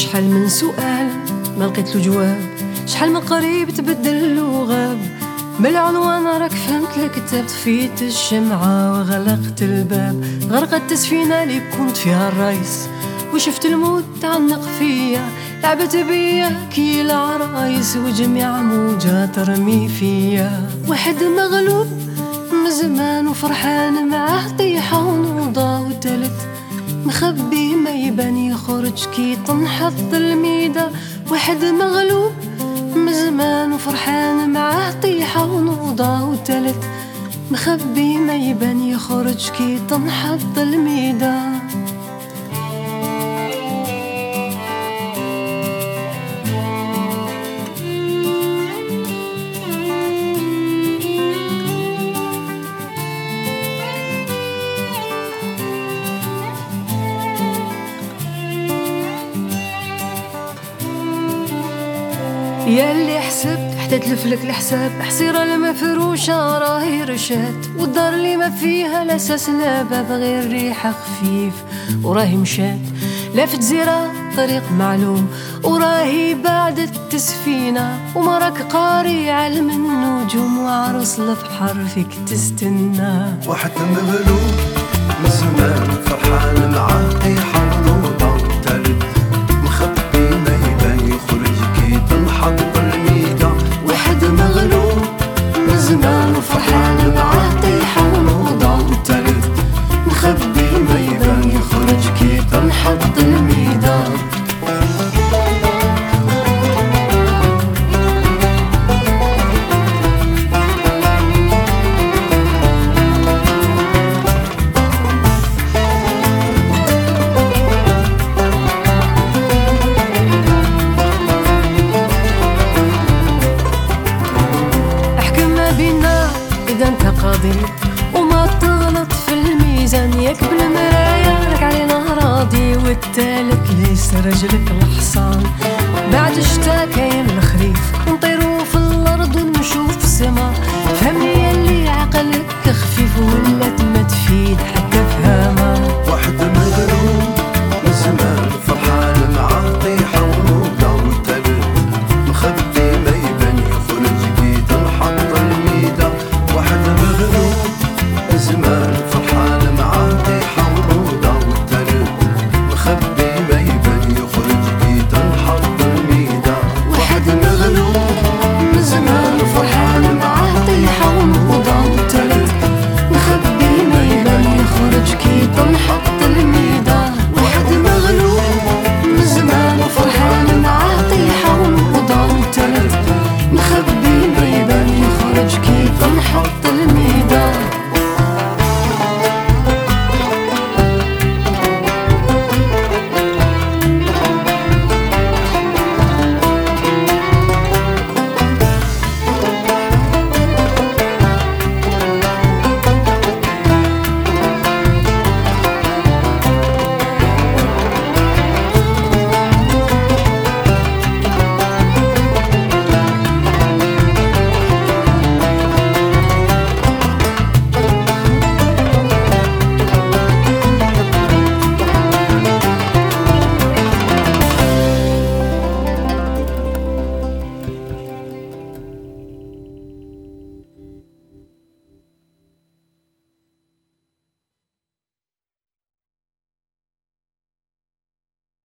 شحال من سؤال ما لقيت له جواب، شحال من قريب تبدل وغاب. بالعنوان راك فهمت الكتاب، طفيت الشمعة وغلقت الباب. غرقت السفينة اللي كنت فيها الرايس، وشفت الموت تعلق فيا. لعبت بيا كي العرايس وجميع موجة ترمي فيا. واحد مغلوب من زمان وفرحان معاه طيحة ونوضة، والتالت مخبي ما يبان يخرج كي تنحط الميدة. واحد مغلوب من زمان وفرحان معاه طيحة ونوضة، والتالت مخبي ما يبان يخرج كي تنحط الميدة. يا اللي حسبت حتى تلفلك الحساب، حصيرة المفروشة راهي رشات، والدار اللي ما فيها لا ساس لا باب غير ريحة خفيف وراهي مشات. لا في جزيرة طريق معلوم وراهي بعدت السفينة، ومراك قاري علم النجوم وعروس البحر فيك تستنى. واحد مغلوب من زمان فرحان معاه طيحة ونوضة، والتالت مخبي ما يبان يخرج كي تنحط الميدة. واحد مغلوب من زمان وفرحان معاه طيحة ونوضة، والتالت مخبي ما يبان يخرج كي تنحط الميدة. إذا انت قاضي وما تغلط في الميزان، ياك بالمرايا راك علينا راضي، والتالت ليس رجلك الحصان. بعد الشتا كاين الخريف، نطيرو في الأرض ونشوف السما. فهمني ياللي عقلك